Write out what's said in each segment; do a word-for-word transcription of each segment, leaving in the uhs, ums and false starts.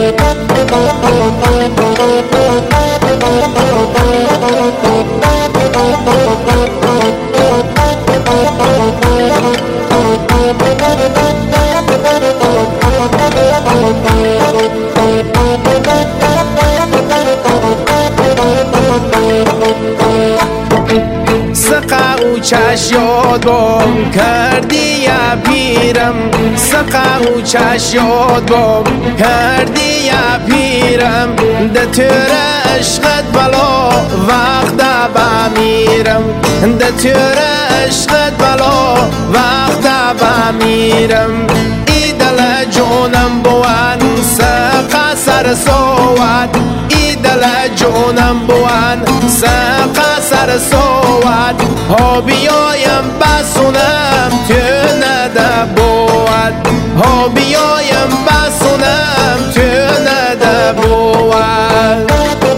سقا و چش یاد بام کردی یا پیرم، سقا و چش یاد بام کردی یا پیرم، ده تور عشقت بلا وقت بمیرم، ده تور عشقت بلا وقت بمیرم. ای دل جونم بوان سقا سر سواد، ای دل جونم بوان سقا سر سواد، ها بیایم بسونم تو نده بود، ها بیایم بسونم تو نده بود.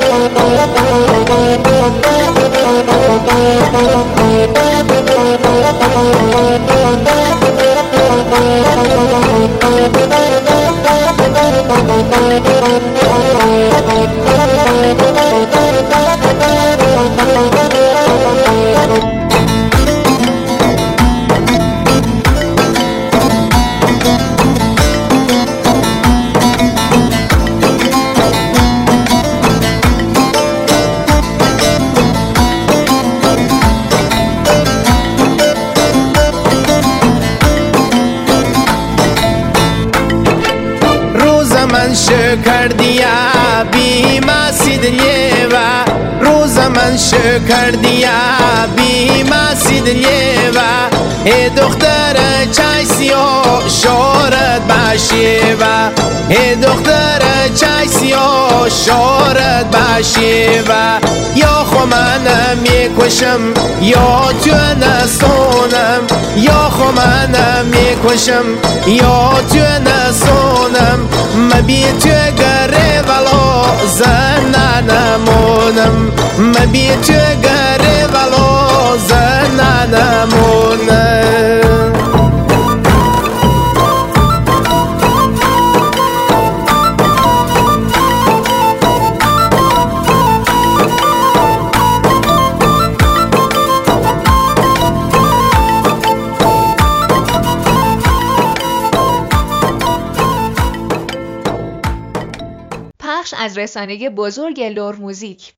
من شکر دیا بی مسید لیوا، روز من شکر دیا بی مسید لیوا، ای دختر چای سیاه شورت باشیوا، ای دختر چای سیاه شورت باشیوا. یا خو من میکشم یا تو نسونم، یا خو من میکشم یا تو نسونم، مبی تو گره ولو زن نمونم، مبی تو گره ولو زن نمونم. از رسانه بزرگ لور موزیک.